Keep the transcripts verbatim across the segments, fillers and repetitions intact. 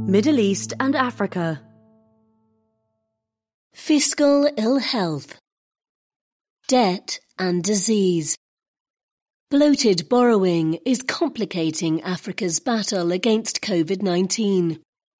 Middle East and Africa. Fiscal ill health, debt and disease. Bloated borrowing is complicating Africa's battle against COVID nineteen.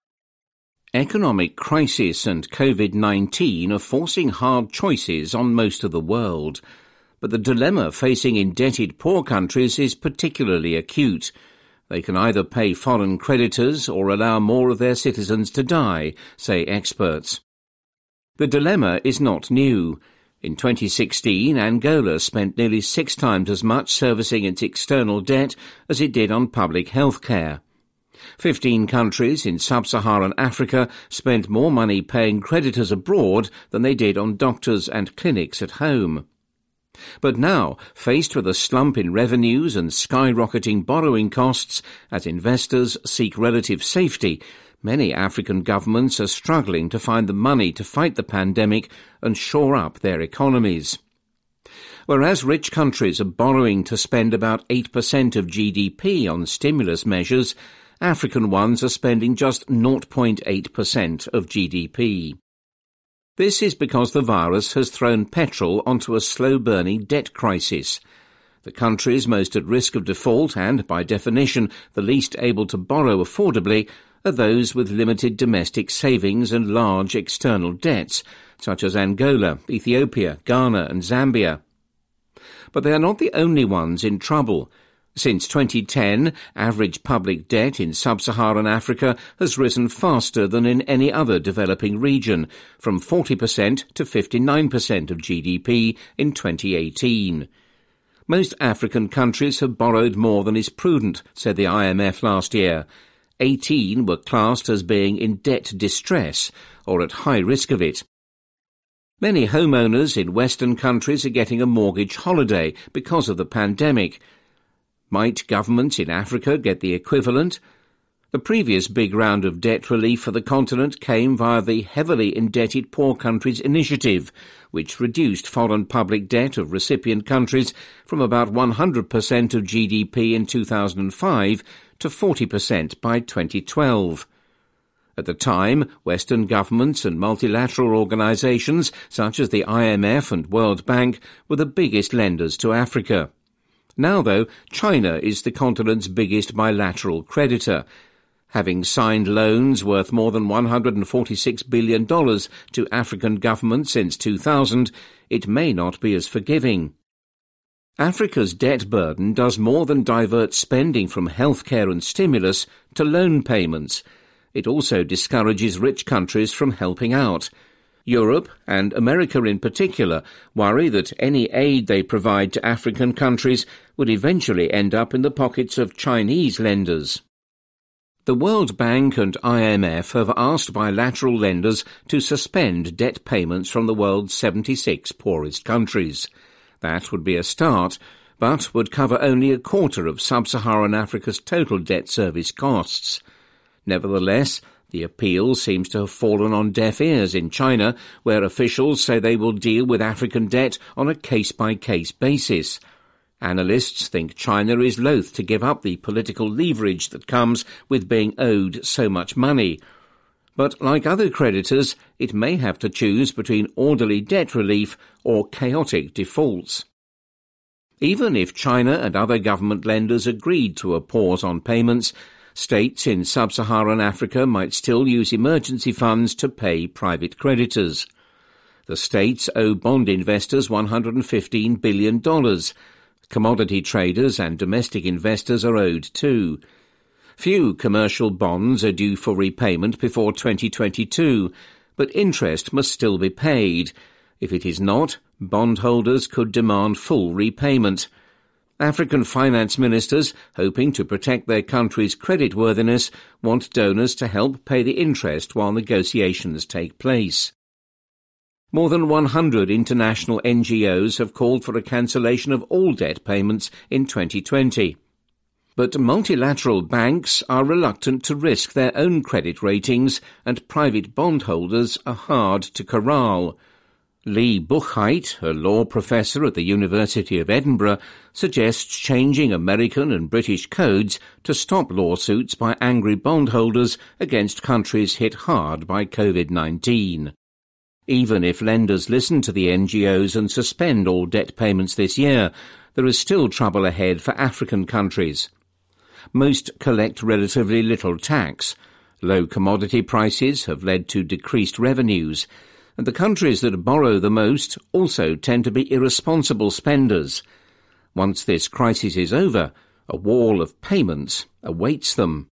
Economic crisis and COVID nineteen are forcing hard choices on most of the world. But the dilemma facing indebted poor countries is particularly acute. They can either pay foreign creditors or allow more of their citizens to die, say experts. The dilemma is not new. In twenty sixteen, Angola spent nearly six times as much servicing its external debt as it did on public health care. Fifteen countries in sub-Saharan Africa spent more money paying creditors abroad than they did on doctors and clinics at home. But now, faced with a slump in revenues and skyrocketing borrowing costs as investors seek relative safety, many African governments are struggling to find the money to fight the pandemic and shore up their economies. Whereas rich countries are borrowing to spend about eight percent of G D P on stimulus measures, African ones are spending just zero point eight percent of G D P. This is because the virus has thrown petrol onto a slow-burning debt crisis. The countries most at risk of default and, by definition, the least able to borrow affordably are those with limited domestic savings and large external debts, such as Angola, Ethiopia, Ghana and Zambia. But they are not the only ones in trouble. Since twenty ten, average public debt in sub-Saharan Africa has risen faster than in any other developing region, from forty percent to fifty-nine percent of G D P in twenty eighteen. Most African countries have borrowed more than is prudent, said the I M F last year. eighteen were classed as being in debt distress, or at high risk of it. Many homeowners in Western countries are getting a mortgage holiday because of the pandemic. Might governments in Africa get the equivalent? The previous big round of debt relief for the continent came via the Heavily Indebted Poor Countries Initiative, which reduced foreign public debt of recipient countries from about one hundred percent of G D P in two thousand five to forty percent by twenty twelve. At the time, Western governments and multilateral organizations such as the I M F and World Bank were the biggest lenders to Africa. Now, though, China is the continent's biggest bilateral creditor. Having signed loans worth more than one hundred forty-six billion dollars to African governments since two thousand, it may not be as forgiving. Africa's debt burden does more than divert spending from healthcare and stimulus to loan payments. It also discourages rich countries from helping out. Europe, and America in particular, worry that any aid they provide to African countries would eventually end up in the pockets of Chinese lenders. The World Bank and I M F have asked bilateral lenders to suspend debt payments from the world's seventy-six poorest countries. That would be a start, but would cover only a quarter of sub-Saharan Africa's total debt service costs. Nevertheless, the appeal seems to have fallen on deaf ears in China, where officials say they will deal with African debt on a case-by-case basis. Analysts think China is loath to give up the political leverage that comes with being owed so much money. But like other creditors, it may have to choose between orderly debt relief or chaotic defaults. Even if China and other government lenders agreed to a pause on payments, states in sub-Saharan Africa might still use emergency funds to pay private creditors. The states owe bond investors one hundred fifteen billion dollars. Commodity traders and domestic investors are owed too. Few commercial bonds are due for repayment before twenty twenty-two, but interest must still be paid. If it is not, bondholders could demand full repayment. African finance ministers, hoping to protect their country's creditworthiness, want donors to help pay the interest while negotiations take place. More than one hundred international N G Os have called for a cancellation of all debt payments in twenty twenty. But multilateral banks are reluctant to risk their own credit ratings, and private bondholders are hard to corral. Lee Buchheit, a law professor at the University of Edinburgh, suggests changing American and British codes to stop lawsuits by angry bondholders against countries hit hard by COVID nineteen. Even if lenders listen to the N G Os and suspend all debt payments this year, there is still trouble ahead for African countries. Most collect relatively little tax. Low commodity prices have led to decreased revenues, and the countries that borrow the most also tend to be irresponsible spenders. Once this crisis is over, a wall of payments awaits them.